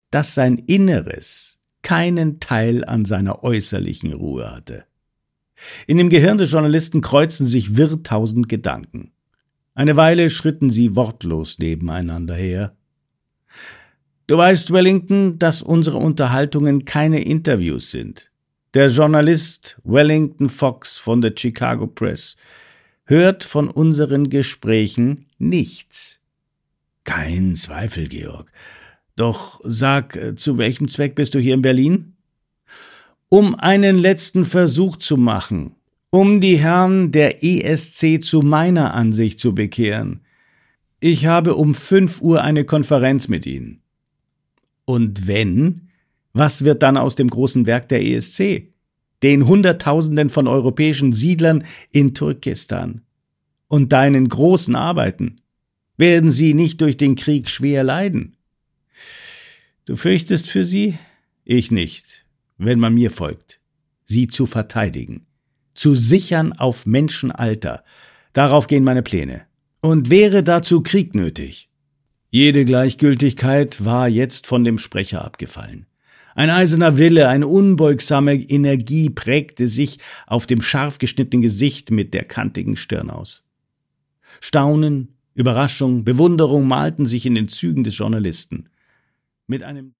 dass sein Inneres keinen Teil an seiner äußerlichen Ruhe hatte. In dem Gehirn des Journalisten kreuzten sich wirr tausend Gedanken. Eine Weile schritten sie wortlos nebeneinander her. »Du weißt, Wellington, dass unsere Unterhaltungen keine Interviews sind. Der Journalist Wellington Fox von der Chicago Press hört von unseren Gesprächen nichts.« »Kein Zweifel, Georg. Doch sag, zu welchem Zweck bist du hier in Berlin?« »Um einen letzten Versuch zu machen, um die Herren der ESC zu meiner Ansicht zu bekehren. Ich habe um 5 Uhr eine Konferenz mit ihnen.« »Und wenn? Was wird dann aus dem großen Werk der ESC? Den Hunderttausenden von europäischen Siedlern in Turkestan? Und deinen großen Arbeiten? Werden sie nicht durch den Krieg schwer leiden?« »Du fürchtest für sie? Ich nicht, wenn man mir folgt. Sie zu verteidigen, zu sichern auf Menschenalter, darauf gehen meine Pläne. Und wäre dazu Krieg nötig?« Jede Gleichgültigkeit war jetzt von dem Sprecher abgefallen. Ein eiserner Wille, eine unbeugsame Energie prägte sich auf dem scharf geschnittenen Gesicht mit der kantigen Stirn aus. Staunen, Überraschung, Bewunderung malten sich in den Zügen des Journalisten. Mit einem